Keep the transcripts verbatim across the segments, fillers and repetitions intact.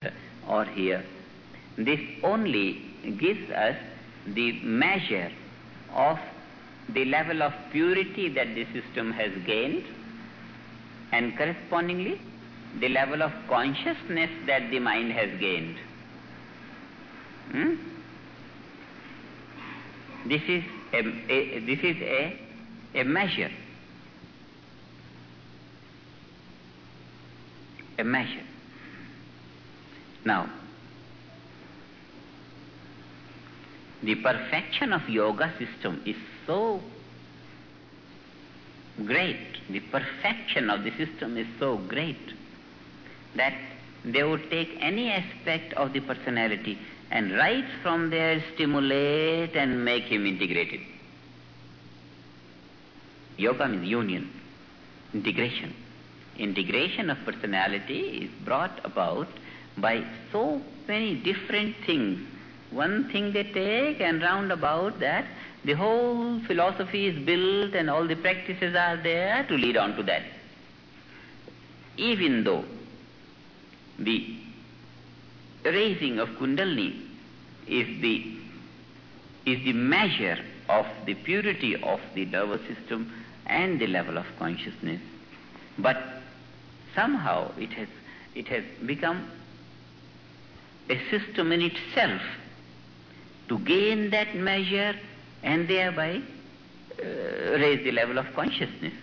or here. This only gives us the measure of the level of purity that the system has gained, and correspondingly the level of consciousness that the mind has gained. Hmm? This is a, a this is a, a measure. A measure. Now, the perfection of yoga system is so great, the perfection of the system is so great that they would take any aspect of the personality and right from there stimulate and make him integrated. Yoga means union, integration. Integration of personality is brought about by so many different things. One thing they take, and round about that the whole philosophy is built and all the practices are there to lead on to that. Even though the raising of Kundalini is the is the measure of the purity of the nervous system and the level of consciousness, but somehow it has it has become a system in itself to gain that measure and thereby uh, raise the level of consciousness.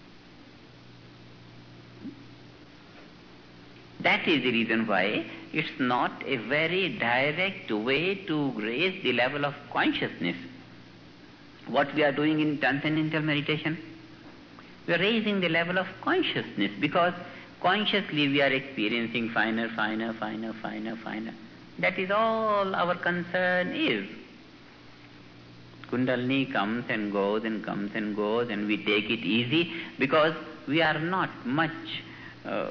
That is the reason why it's not a very direct way to raise the level of consciousness. What we are doing in transcendental meditation, we are raising the level of consciousness because consciously we are experiencing finer, finer, finer, finer, finer. That is all our concern is. Kundalini comes and goes and comes and goes, and we take it easy because we are not much uh,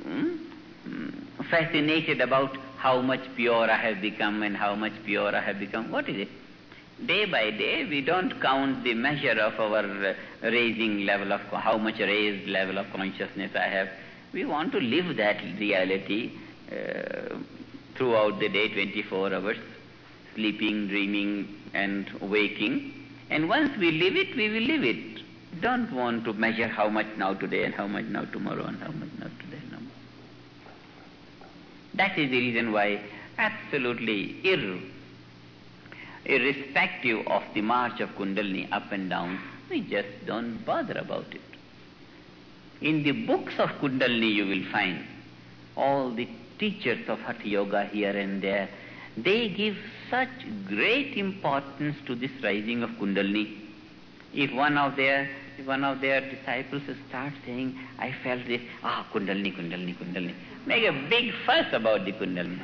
fascinated about how much pure I have become and how much pure I have become. What is it? Day by day we don't count the measure of our uh, raising level of, how much raised level of consciousness I have. We want to live that reality uh, throughout the day, twenty-four hours, sleeping, dreaming and waking. And once we live it, we will live it. Don't want to measure how much now today and how much now tomorrow and how much now today. No. That is the reason why absolutely ir- irrespective of the march of Kundalini up and down, we just don't bother about it. In the books of Kundalini you will find all the teachers of Hatha Yoga here and there, they give such great importance to this rising of Kundalini. If one of their if one of their disciples starts saying, I felt this, ah, Kundalini, Kundalini, Kundalini, make a big fuss about the Kundalini.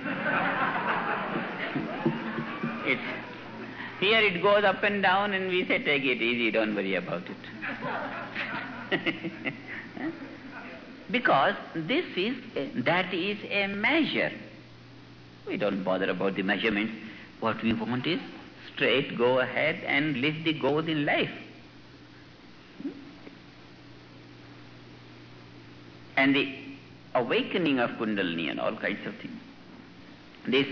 it's, here it goes up and down and we say, take it easy, don't worry about it. Because this is, a, that is a measure. We don't bother about the measurements. What we want is straight go ahead and live the goal in life. And the awakening of Kundalini and all kinds of things. This,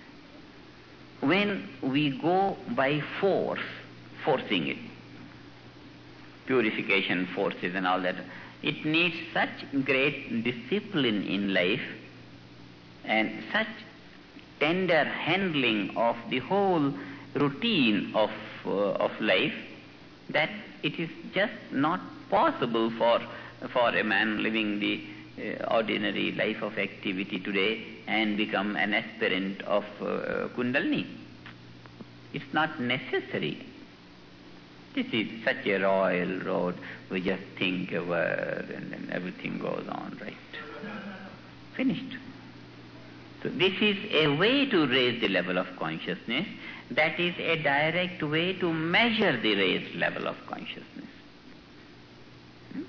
when we go by force, forcing it, purification forces and all that, it needs such great discipline in life and such tender handling of the whole routine of uh, of life that it is just not possible for for a man living the uh, ordinary life of activity today and become an aspirant of uh, Kundalini. It's not necessary. This is such a royal road. We just think a word and then everything goes on right. Finished. So this is a way to raise the level of consciousness. That is a direct way to measure the raised level of consciousness. Hmm?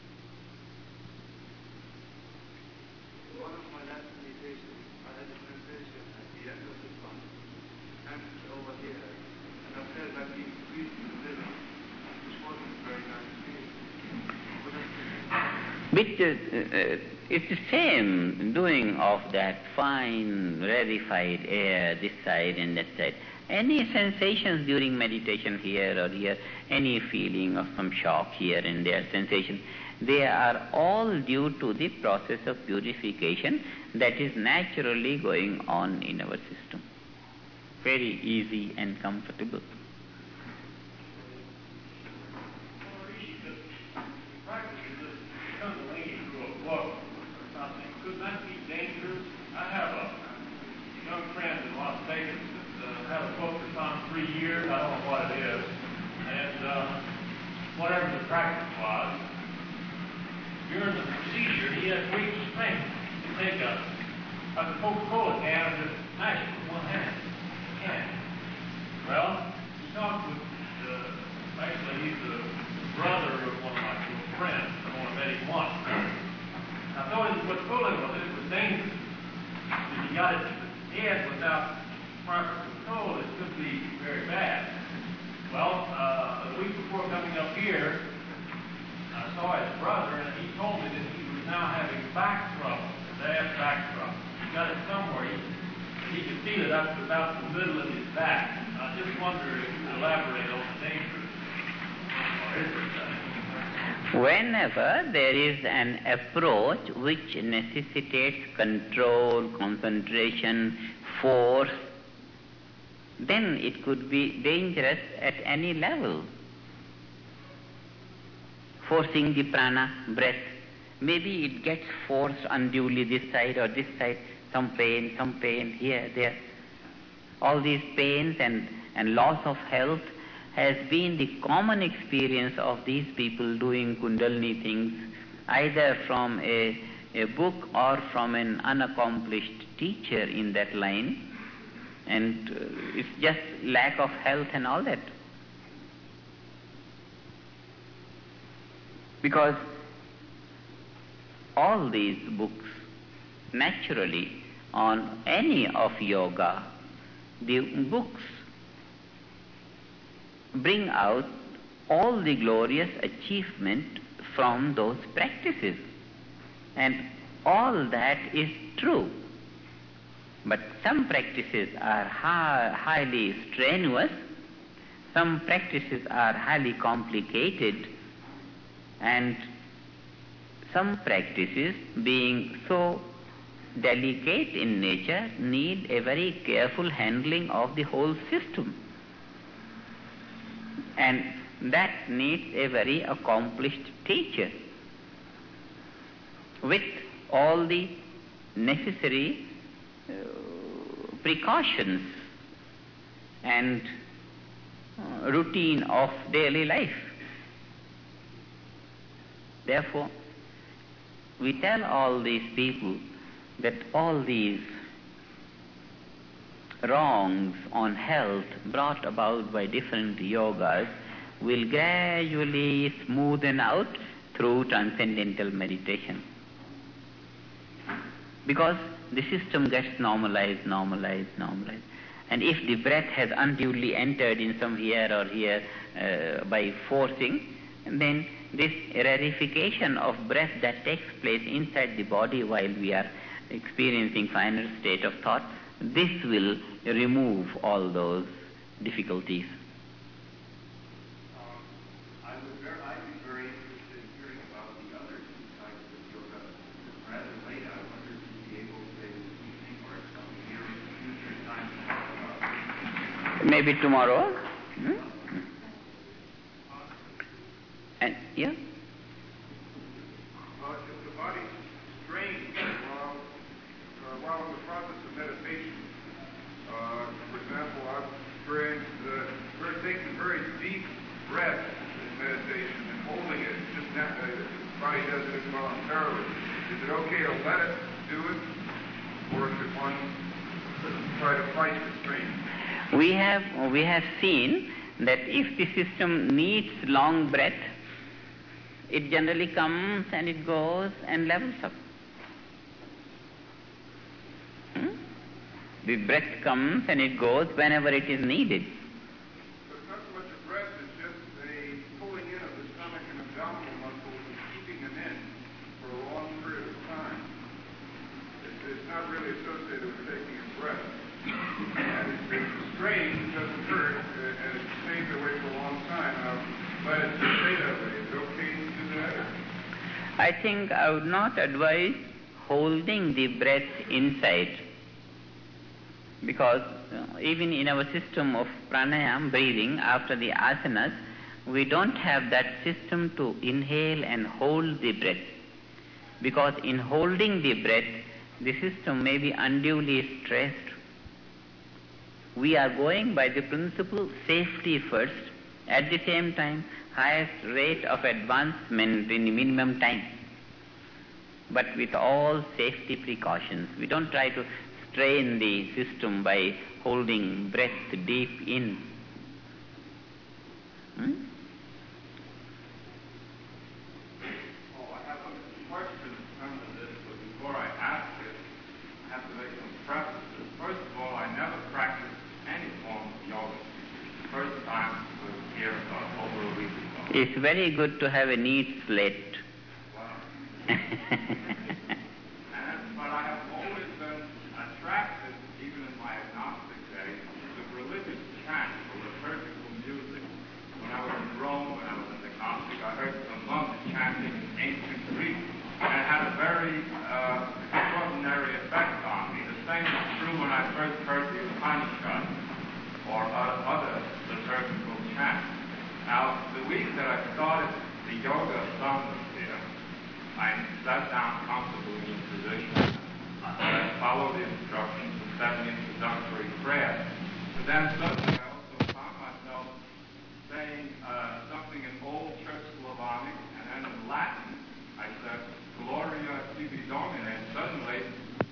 One of my last meditations, I had a sensation at the end of the tongue, and over here, and I felt like being squeezed in the middle, which wasn't a very nice feeling. Which uh, uh, it's the same doing of that fine, rarefied air, this side and that side. Any sensations during meditation here or here, any feeling of some shock here and there, sensation, they are all due to the process of purification that is naturally going on in our system. Very easy and comfortable. Three years, I don't know what it is, and uh, whatever the practice was, during the procedure, he had great strength to take a, a Coca-Cola can and just smash it with one hand. Can. Well, he talked with, uh, actually, he's the brother of one of my good friends. I only met him once. I told him what told him was it was dangerous. If you got it to the head without proper control, it could be very bad. Well, uh, a week before coming up here, I saw his brother, and he told me that he was now having back trouble, bad back trouble. He got it somewhere. He, he could feel it up to about the middle of his back. I just wonder if you could elaborate on the dangers. Or is it that? Whenever there is an approach which necessitates control, concentration, force, then it could be dangerous at any level. Forcing the prana, breath, maybe it gets forced unduly this side or this side, some pain, some pain, here, there. All these pains and, and loss of health has been the common experience of these people doing Kundalini things, either from a, a book or from an unaccomplished teacher in that line. And uh, it's just lack of health and all that. Because all these books, naturally, on any of yoga, the books bring out all the glorious achievement from those practices. And all that is true. But some practices are high, highly strenuous, some practices are highly complicated, and some practices, being so delicate in nature, need a very careful handling of the whole system. And that needs a very accomplished teacher with all the necessary uh, precautions and uh, routine of daily life. Therefore, we tell all these people that all these wrongs on health brought about by different yogas will gradually smoothen out through transcendental meditation. Because the system gets normalized, normalized, normalized. And if the breath has unduly entered in some here or here uh, by forcing, then this rarefication of breath that takes place inside the body while we are experiencing finer state of thought, this will remove all those difficulties. Um, I would very, I'd be very interested in hearing about the other two types of yoga. Rather late, I wonder if you'd be able to say this evening or at some near future time to talk about it. Maybe tomorrow. Hmm? And yeah. Well, if the body's strained while, uh, while in the process of meditation, uh, for example, I've experienced uh, we're taking very deep breaths in meditation and holding it, just not, uh, the body does it involuntarily. Is it okay to let it do it, or should one try to fight the strain? We have we have seen that if the system needs long breath, it generally comes and it goes and levels up. Hmm? The breath comes and it goes whenever it is needed. So it's not so much a breath, it's just a pulling in of the stomach and abdominal muscles and keeping them in for a long period of time. It's, it's not really associated I think I would not advise holding the breath inside, because uh, even in our system of pranayam, breathing, after the asanas, we don't have that system to inhale and hold the breath. Because in holding the breath, the system may be unduly stressed. We are going by the principle safety first, at the same time highest rate of advancement in the minimum time. But with all safety precautions, we don't try to strain the system by holding breath deep in. Hmm? Oh, I have a question under this, but before I ask it, I have to make some prefaces. First of all, I never practiced any form of yoga. The first time was here uh, over a week ago. It's very good to have a neat slate. Wow. And, but I have always been attracted, even in my agnostic days, to religious chant or liturgical music. When I was in Rome, when I was in agnostic, I heard some monks chanting ancient Greek, and it had a very uh, extraordinary effect on me. The same is true when I first heard the Upanishads or uh, other liturgical chants. Now, the week that I started the yoga sadhana here, I sat down comfortably in position. I followed the instructions and said the introductory prayer. But then suddenly I also found myself saying uh, something in Old Church Slavonic, and then in Latin I said, Gloria tibi Domine, and suddenly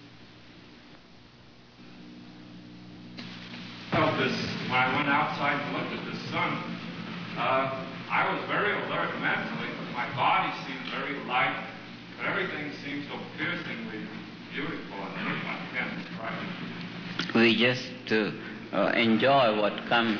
felt this, when I went outside and looked at the sun, uh, I was very alert mentally, my body seemed very light, but everything seemed so piercingly beautiful and I can't describe it. We just uh, uh, enjoy what comes.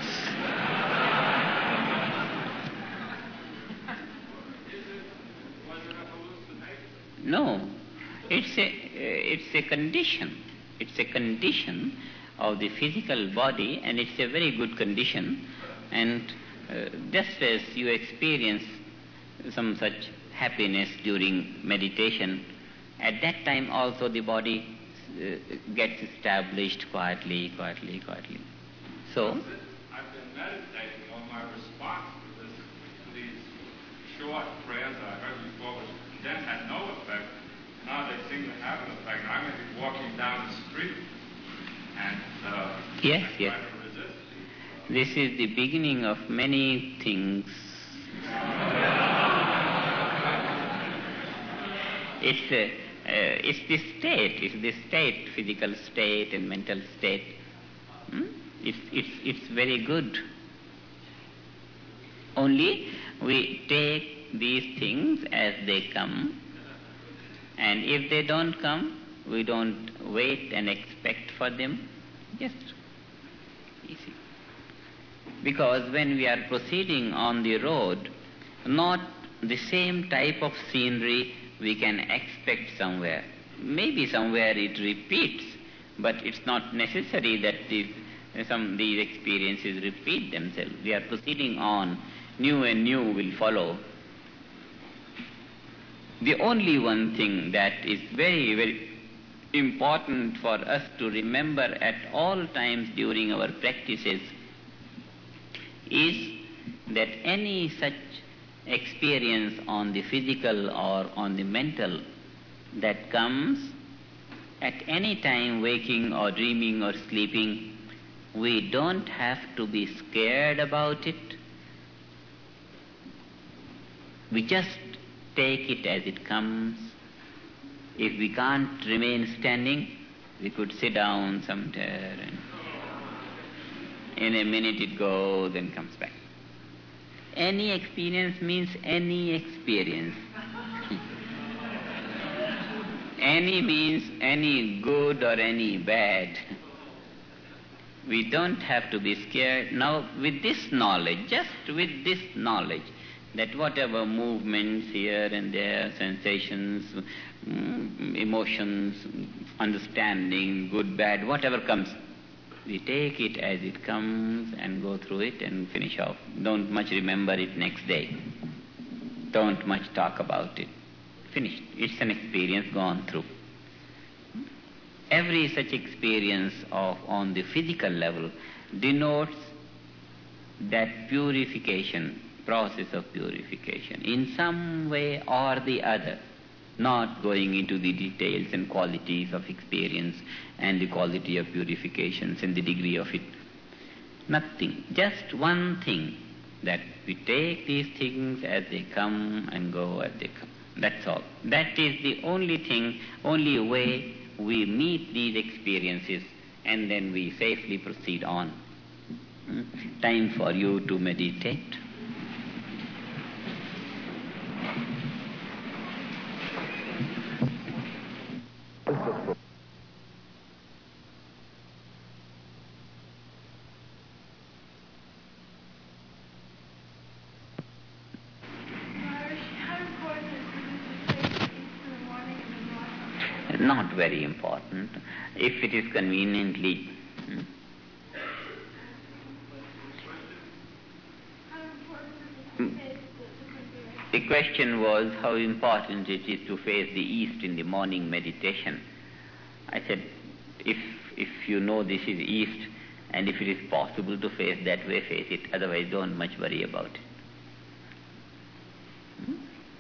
Was it a hallucination? No, it's a, uh, it's a condition. It's a condition of the physical body, and it's a very good condition. And uh, just as you experience some such happiness during meditation, at that time also the body uh, gets established quietly, quietly, quietly. So, I've been meditating on my response to, this, to these short prayers that I heard before, which then had no effect. Now they seem to have an effect. I may be walking down the street and uh, yes, I yes. try to resist these. Uh, This is the beginning of many things. It's a, uh, it's the state, it's the state, physical state and mental state. Hmm? It's, it's, it's very good. Only we take these things as they come, and if they don't come, we don't wait and expect for them. Just easy. Because when we are proceeding on the road, not the same type of scenery we can expect somewhere. Maybe somewhere it repeats, but it's not necessary that these, some these experiences repeat themselves. We are proceeding on, new and new will follow. The only one thing that is very, very important for us to remember at all times during our practices is that any such experience on the physical or on the mental that comes at any time, waking or dreaming or sleeping, we don't have to be scared about it. We just take it as it comes. If we can't remain standing, we could sit down somewhere and in a minute it goes and comes back. Any experience means any experience. Any means any good or any bad. We don't have to be scared. Now, with this knowledge, just with this knowledge, that whatever movements here and there, sensations, emotions, understanding, good, bad, whatever comes, we take it as it comes and go through it and finish off. Don't much remember it next day. Don't much talk about it. finished. It's an experience gone through. Every such experience of on the physical level denotes that purification, process of purification, in some way or the other, not going into the details and qualities of experience and the quality of purifications and the degree of it. Nothing. Just one thing, that we take these things as they come and go as they come. That's all. That is the only thing, only way we meet these experiences, and then we safely proceed on. Hmm? Time for you to meditate. Not very important. If it is conveniently. Hmm? The question was how important it is to face the east in the morning meditation. I said, if if you know this is east, and if it is possible to face that way, face it. Otherwise, don't much worry about it. Hmm?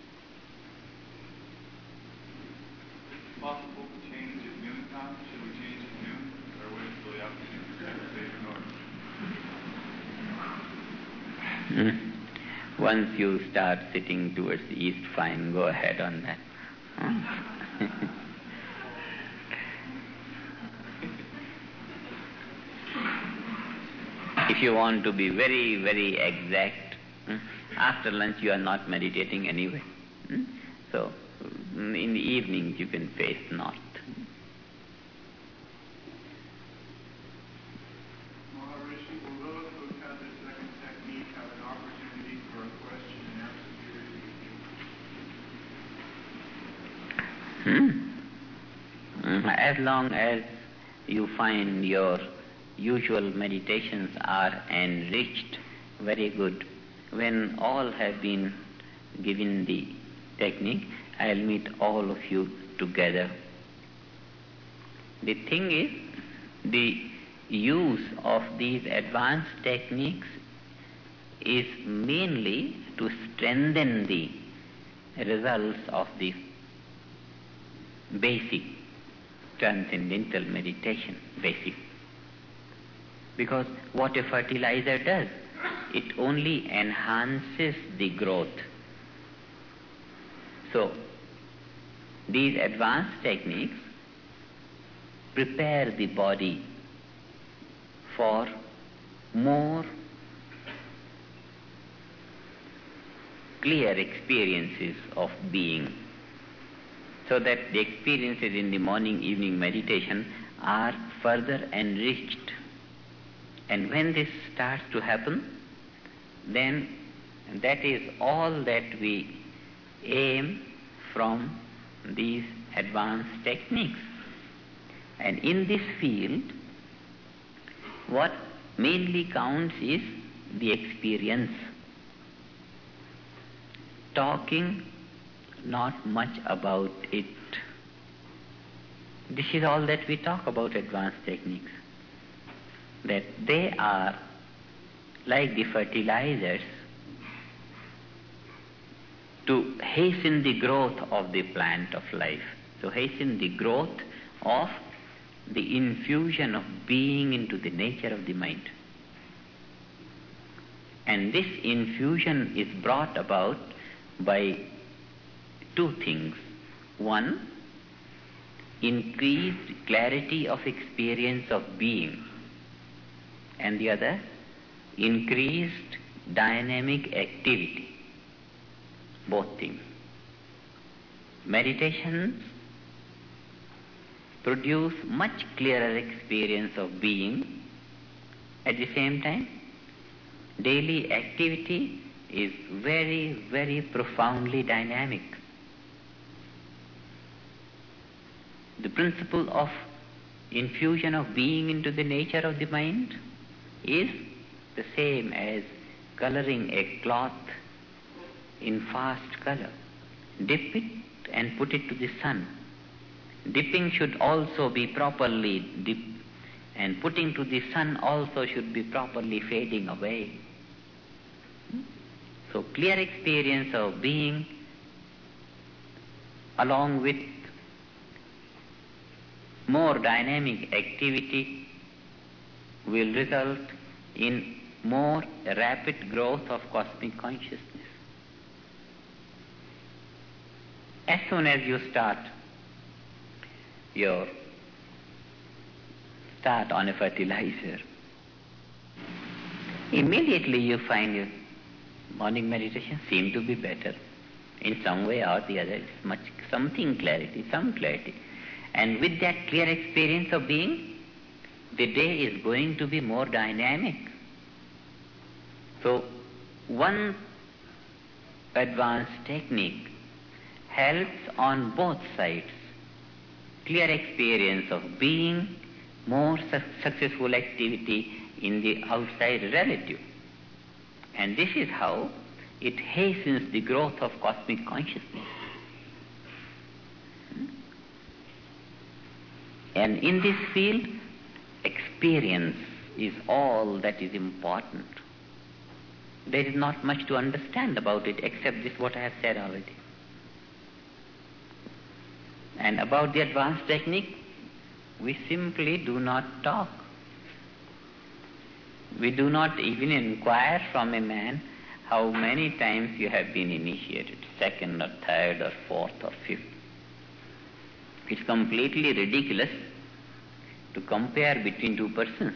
Possible to change at noontime? Should we change at noon? Or wait until the afternoon to stay north? Hmm. Once you start sitting towards the east, fine, go ahead on that. Huh? If you want to be very, very exact, hmm, after lunch you are not meditating anyway. Hmm? So, in the evenings you can face north. Maharishi, will those who have had the second technique have an opportunity for a question and answer period? Hmm. As long as you find your usual meditations are enriched, very good. When all have been given the technique, I'll meet all of you together. The thing is, the use of these advanced techniques is mainly to strengthen the results of the basic transcendental meditation, basic. Because what a fertilizer does, it only enhances the growth. So, these advanced techniques prepare the body for more clear experiences of being, so that the experiences in the morning, evening meditation are further enriched. And when this starts to happen, then that is all that we aim from these advanced techniques. And in this field, what mainly counts is the experience. Talking not much about it. This is all that we talk about advanced techniques. That they are like the fertilizers to hasten the growth of the plant of life, to hasten the growth of the infusion of being into the nature of the mind. And this infusion is brought about by two things. One, increased clarity of experience of being, and the other, increased dynamic activity. Both things. Meditations produce much clearer experience of being. At the same time, daily activity is very, very profoundly dynamic. The principle of infusion of being into the nature of the mind is the same as coloring a cloth in fast color. Dip it and put it to the sun. Dipping should also be properly dipped, and putting to the sun also should be properly fading away. So clear experience of being along with more dynamic activity will result in more rapid growth of cosmic consciousness. As soon as you start your start on a fertilizer, immediately you find your morning meditation seem to be better in some way or the other. It's much something clarity, some clarity. And with that clear experience of being, the day is going to be more dynamic. So one advanced technique helps on both sides. Clear experience of being, more su- successful activity in the outside relative. And this is how it hastens the growth of cosmic consciousness. And in this field, experience is all that is important. There is not much to understand about it except this what I have said already. And about the advanced technique, we simply do not talk. We do not even inquire from a man how many times you have been initiated, second or third or fourth or fifth. It's completely ridiculous to compare between two persons.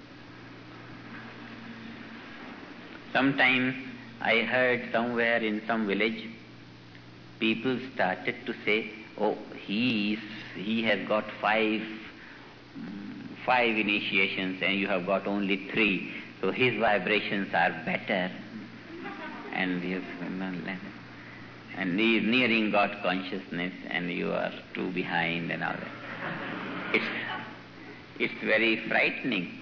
Sometimes I heard somewhere in some village, people started to say, oh, he is, he has got five, five initiations and you have got only three, so his vibrations are better. And he is, and he is nearing God consciousness and you are two behind and all that. It's, it's very frightening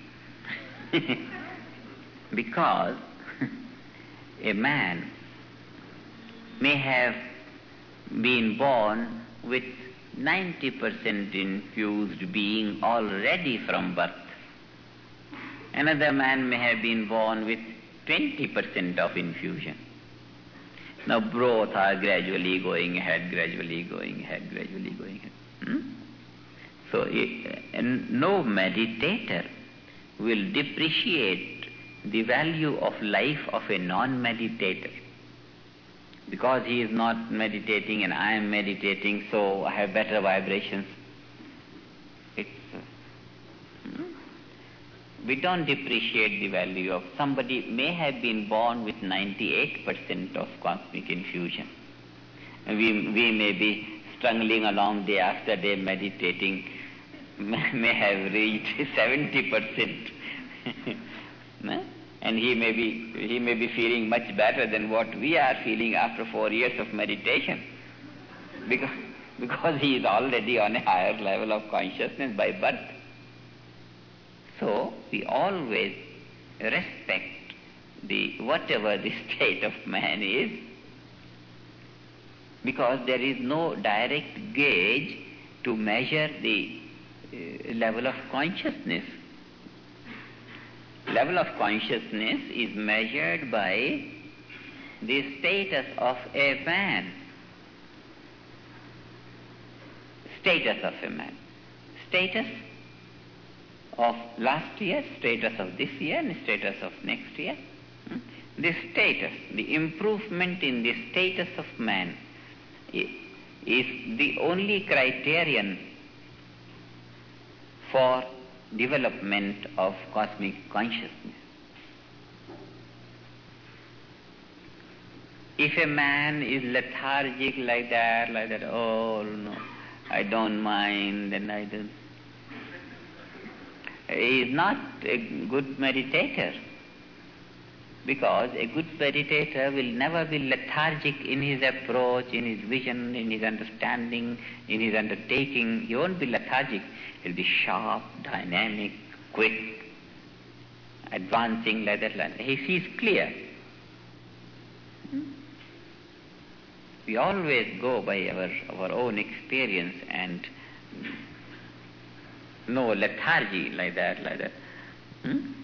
because a man may have been born with ninety percent infused being already from birth. Another man may have been born with twenty percent of infusion. Now both are gradually going ahead, gradually going ahead, gradually going ahead. Hmm? So uh, no meditator will depreciate the value of life of a non-meditator. Because he is not meditating and I am meditating, so I have better vibrations. It's, uh, we don't depreciate the value of somebody may have been born with ninety-eight percent of cosmic infusion. We, we may be struggling along day after day meditating, may have reached seventy percent. And he may be he may be feeling much better than what we are feeling after four years of meditation. Because, because he is already on a higher level of consciousness by birth. So we always respect the whatever the state of man is, because there is no direct gauge to measure the uh, level of consciousness. Level of consciousness is measured by the status of a man. Status of a man. Status of last year, status of this year, and status of next year. The status, the improvement in the status of man is the only criterion for development of cosmic consciousness. If a man is lethargic like that, like that, oh no, I don't mind, and I don't. He is not a good meditator, because a good meditator will never be lethargic in his approach, in his vision, in his understanding, in his undertaking. He won't be lethargic. He'll be sharp, dynamic, quick, advancing like that. Like that. He sees clear. We always go by our, our own experience and no lethargy like that, like that. Hmm?